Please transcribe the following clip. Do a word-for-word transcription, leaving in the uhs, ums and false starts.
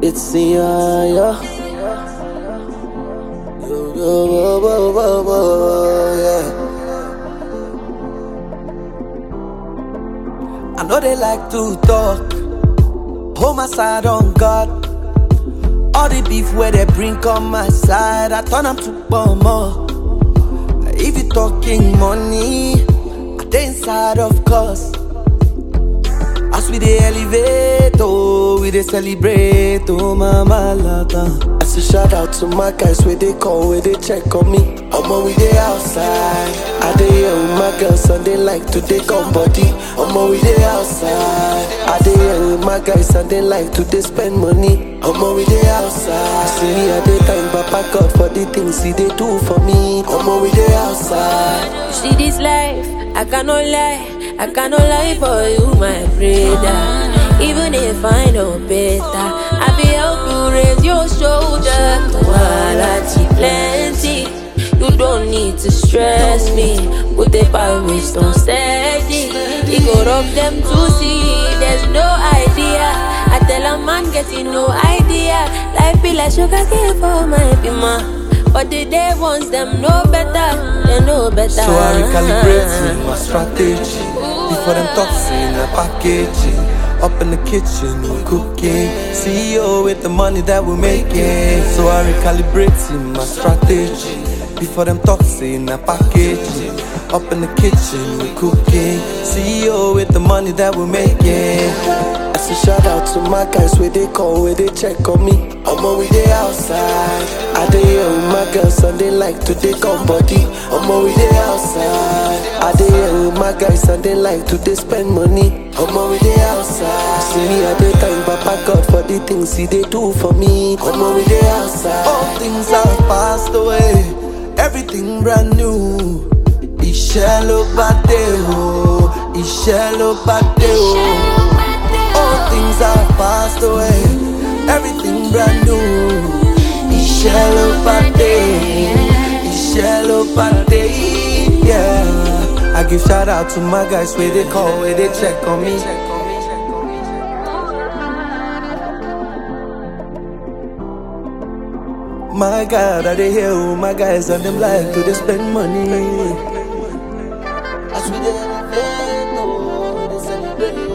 It's the yeah, yeah. Yo, yo, yo, yo, yo, yo, yeah. I know they like to talk. Hold my side on God. All the beef where they bring on my side, I turn them to bomber. If you talking money, I dey inside of course. As we dey elevate, oh, we dey celebrate, oh, mama lata. I say shout out to my guys where they call, where they check on me. Omo, we dey outside. I dey here with my girls and they like to take on body. Omo, we dey outside. I dey here with my guys and they like to dey spend money. Omo, we dey outside. See me at the time, Papa God for the things he dey do for me. Omo, we dey outside. You see this life, I cannot lie. I cannot lie for you, my brother. Even if I know better, I be help you raise your shoulder. Quality plenty, you don't need to stress me. Put the pirates don't steady. You go rub them to see, there's no idea. I tell a man getting no idea. Life be like sugar cane for my pima. But the day ones them know better, they know better. So I recalibrate my strategy. Before them toxin, a packaging. Up in the kitchen, we cooking. C E O with the money that we're making. So I recalibrate my strategy. Before them toxin, a packaging. Up in the kitchen, we cooking. C E O with the money that we're making. I say shout out to my guys where they call, where they check on me. Omo, we dey outside. I dey here with my girls and they like to take on body. Omo, we dey outside. I dey here with my guys and they like to dey spend money. Omo, we dey outside. See me at the time, Papa God for the things he dey do for me. Omo, we dey outside. All things have passed away, everything brand new. Iṣẹ́ ló bá dé o, iṣẹ́ ló bá dé o. All things have passed away, everything brand new. Iṣẹ́ ló bá dé, iṣẹ́ ló bá dé, yeah. I give shout out to my guys where they call, where they check on me. My God, I dey here with my guys and them like to they spend money. As we dey elevate, oh, they celebrate.